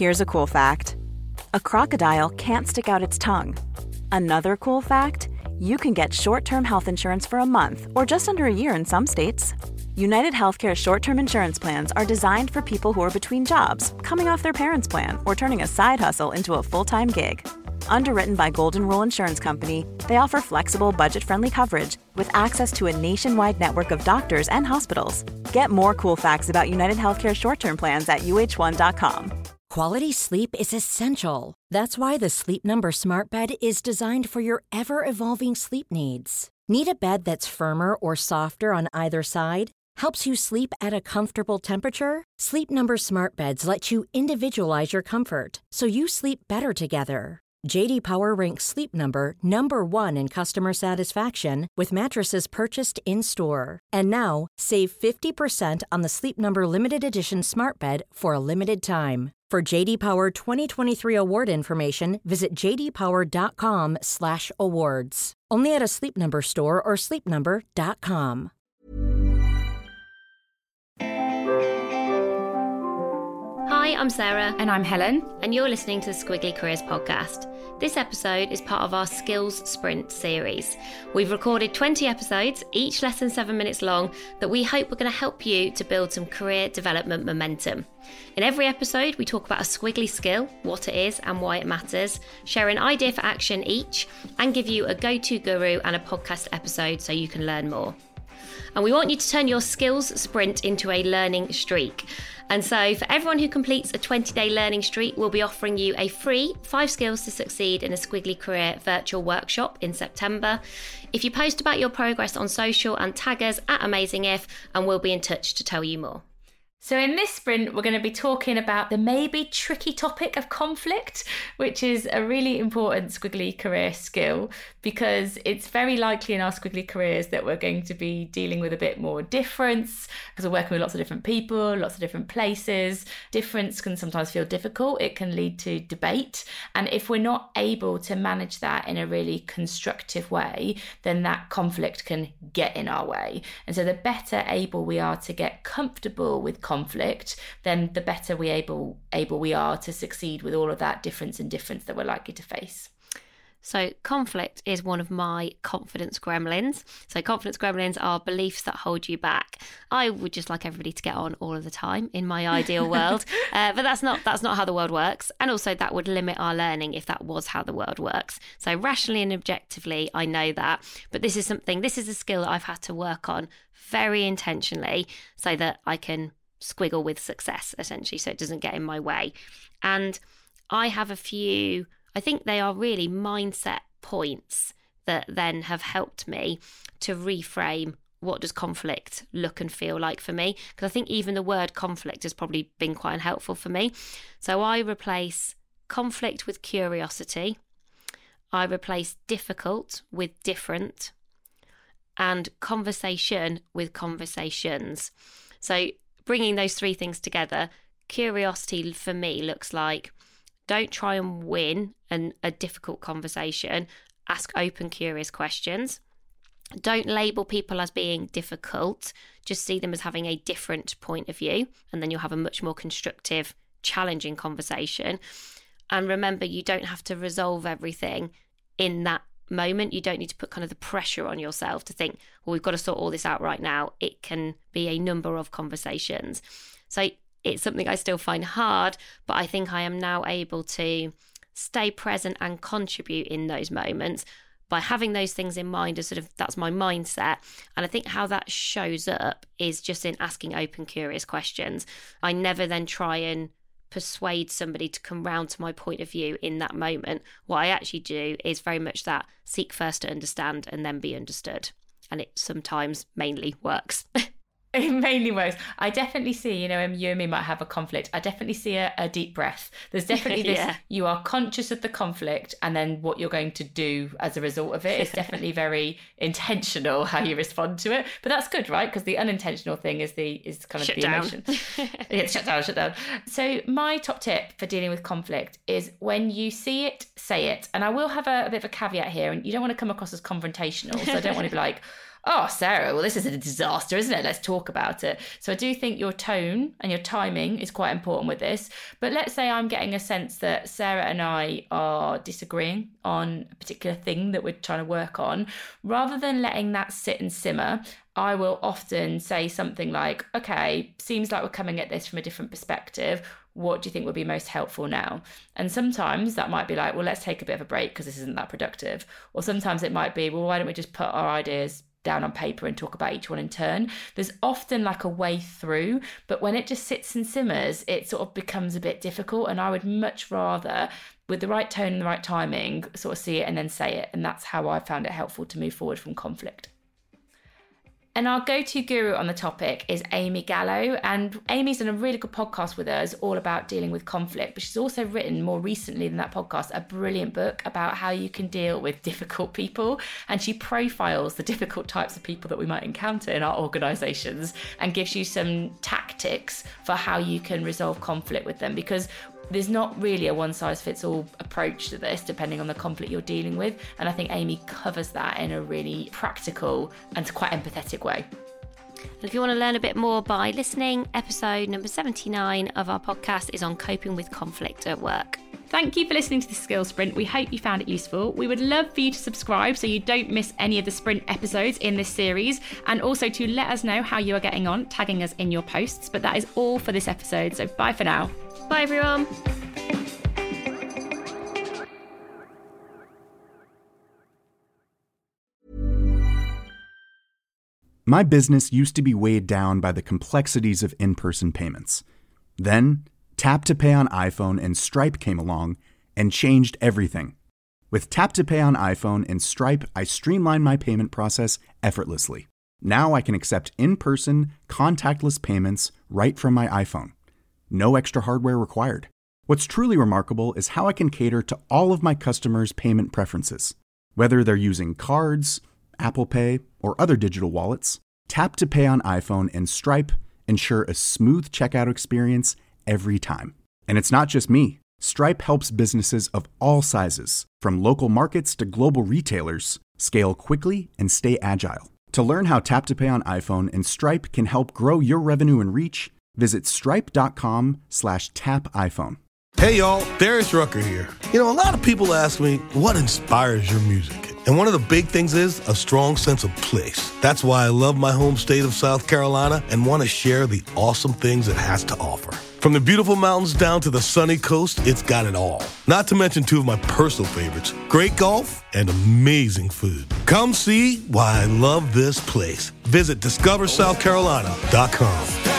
Here's a cool fact. A crocodile can't stick out its tongue. Another cool fact, you can get short-term health insurance for a month or just under a year in some states. United Healthcare short-term insurance plans are designed for people who are between jobs, coming off their parents' plan, or turning a side hustle into a full-time gig. Underwritten by Golden Rule Insurance Company, they offer flexible, budget-friendly coverage with access to a nationwide network of doctors and hospitals. Get more cool facts about United Healthcare short-term plans at uh1.com. Quality sleep is essential. That's why the Sleep Number Smart Bed is designed for your ever-evolving sleep needs. Need a bed that's firmer or softer on either side? Helps you sleep at a comfortable temperature? Sleep Number Smart Beds let you individualize your comfort, so you sleep better together. J.D. Power ranks Sleep Number number 1 in customer satisfaction with mattresses purchased in-store. And now, save 50% on the Sleep Number Limited Edition Smart Bed for a limited time. For J.D. Power 2023 award information, visit jdpower.com/awards. Only at a Sleep Number store or sleepnumber.com. Hi, I'm Sarah. And I'm Helen. And you're listening to the Squiggly Careers podcast. This episode is part of our Skills Sprint series. We've recorded 20 episodes, each less than 7 minutes long, that we hope are going to help you to build some career development momentum. In every episode, we talk about a squiggly skill, what it is and why it matters, share an idea for action each, and give you a go-to guru and a podcast episode so you can learn more. And we want you to turn your skills sprint into a learning streak. And so for everyone who completes a 20-day learning streak, we'll be offering you a free 5 skills to succeed in a Squiggly Career virtual workshop in September. If you post about your progress on social and tag us at AmazingIf, and we'll be in touch to tell you more. So in this sprint, we're going to be talking about the maybe tricky topic of conflict, which is a really important Squiggly Career skill, because it's very likely in our Squiggly Careers that we're going to be dealing with a bit more difference, because we're working with lots of different people, lots of different places. Difference can sometimes feel difficult. It can lead to debate. And if we're not able to manage that in a really constructive way, then that conflict can get in our way. And so the better able we are to get comfortable with conflict, then the better able we are to succeed with all of that difference that we're likely to face. So conflict is one of my confidence gremlins. So confidence gremlins are beliefs that hold you back. I would just like everybody to get on all of the time in my ideal world, but that's not how the world works. And also that would limit our learning if that was how the world works. So rationally and objectively, I know that, but this is a skill that I've had to work on very intentionally so that I can squiggle with success, essentially, so it doesn't get in my way. And I have a few, I think they are really mindset points that then have helped me to reframe what does conflict look and feel like for me, because I think even the word conflict has probably been quite unhelpful for me. So I replace conflict with curiosity, I replace difficult with different, and conversation with conversations. So bringing those 3 things together, curiosity for me looks like don't try and win a difficult conversation. Ask open, curious questions. Don't label people as being difficult. Just see them as having a different point of view, and then you'll have a much more constructive, challenging conversation. And remember, you don't have to resolve everything in that moment. You don't need to put kind of the pressure on yourself to think, well, we've got to sort all this out right now. It can be a number of conversations. So it's something I still find hard, but I think I am now able to stay present and contribute in those moments by having those things in mind as sort of, that's my mindset. And I think how that shows up is just in asking open, curious questions. I never then try and persuade somebody to come round to my point of view in that moment. What I actually do is very much that seek first to understand and then be understood. And it sometimes mainly works. It mainly works. I definitely see, you and me might have a conflict. I definitely see a deep breath. There's definitely this, you are conscious of the conflict, and then what you're going to do as a result of it is definitely very intentional how you respond to it. But that's good, right? Because the unintentional thing is kind of the emotion. Shut down. So my top tip for dealing with conflict is when you see it, say it. And I will have a bit of a caveat here, and you don't want to come across as confrontational. So I don't want to be like, oh, Sarah, well, this is a disaster, isn't it? Let's talk about it. So I do think your tone and your timing is quite important with this. But let's say I'm getting a sense that Sarah and I are disagreeing on a particular thing that we're trying to work on. Rather than letting that sit and simmer, I will often say something like, okay, seems like we're coming at this from a different perspective. What do you think would be most helpful now? And sometimes that might be like, well, let's take a bit of a break because this isn't that productive. Or sometimes it might be, well, why don't we just put our ideas down on paper and talk about each one in turn? There's often like a way through, but when it just sits and simmers, it sort of becomes a bit difficult. And I would much rather, with the right tone and the right timing, sort of see it and then say it. And that's how I found it helpful to move forward from conflict. And our go-to guru on the topic is Amy Gallo. And Amy's done a really good podcast with us all about dealing with conflict. But she's also written, more recently than that podcast, a brilliant book about how you can deal with difficult people. And she profiles the difficult types of people that we might encounter in our organisations and gives you some tactics for how you can resolve conflict with them. Because there's not really a one-size-fits-all approach to this, depending on the conflict you're dealing with. And I think Amy covers that in a really practical and quite empathetic way. And if you want to learn a bit more by listening, episode number 79 of our podcast is on coping with conflict at work. Thank you for listening to the Skill Sprint. We hope you found it useful. We would love for you to subscribe so you don't miss any of the Sprint episodes in this series, and also to let us know how you are getting on, tagging us in your posts. But that is all for this episode, so bye for now. Bye, everyone. My business used to be weighed down by the complexities of in-person payments. Then, Tap to Pay on iPhone and Stripe came along and changed everything. With Tap to Pay on iPhone and Stripe, I streamlined my payment process effortlessly. Now I can accept in-person, contactless payments right from my iPhone. No extra hardware required. What's truly remarkable is how I can cater to all of my customers' payment preferences. Whether they're using cards, Apple Pay, or other digital wallets, Tap to Pay on iPhone and Stripe ensure a smooth checkout experience every time. And it's not just me. Stripe helps businesses of all sizes, from local markets to global retailers, scale quickly and stay agile. To learn how Tap to Pay on iPhone and Stripe can help grow your revenue and reach, visit stripe.com/tapiphone. Hey y'all, Darius Rucker here. A lot of people ask me, what inspires your music? And one of the big things is a strong sense of place. That's why I love my home state of South Carolina and want to share the awesome things it has to offer. From the beautiful mountains down to the sunny coast, it's got it all. Not to mention two of my personal favorites, great golf and amazing food. Come see why I love this place. Visit discoversouthcarolina.com.